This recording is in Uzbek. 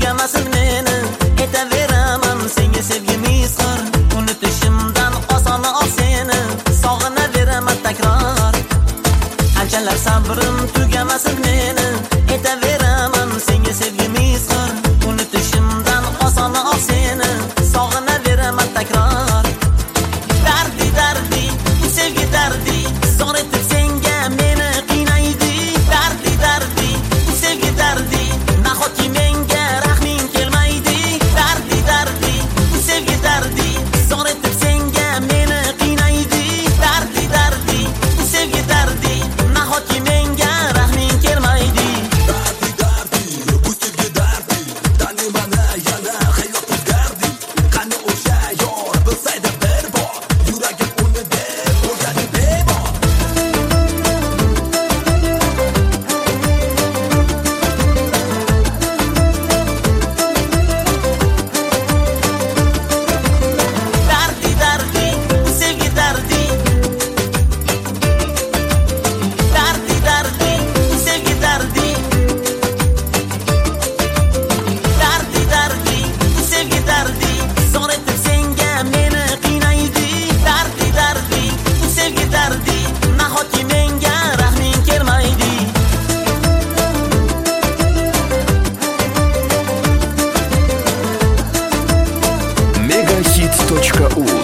tugamasin meni aytaveraman senga sevgim izhor unutishimdan oson ol seni sog'inaveraman takror qanchalar sabrim tugamasin meni aytaveraman senga sevgim izhor unutishimdan oson ol seni sog'inaveraman takror dardi dardi bu sevgi dardi zor etib senga meni qiynaydi dardi dardi bu sevgi dardi nahotki menga rahming kelmaydi dardi dardi bu sevgi dardi zor etib senga meni qiynaydi dardi dardi bu sevgi dardi nahotki menga rahming kelmaydi dardi dardi bu sevgi dardi tani mana yana hayot o'zgardi qani o'sha yor bilsaydi bir bor yuragim uni deb o'rgadi bebor dardi dardi bu sevgi dardi dardi dardi bu sevgi dardi dardi dardi bu sevgi dardi zor etib senga meni qiynaydi dardi dardi bu sevgi dardi nahotki menga rahming kelmaydi Megahit.ru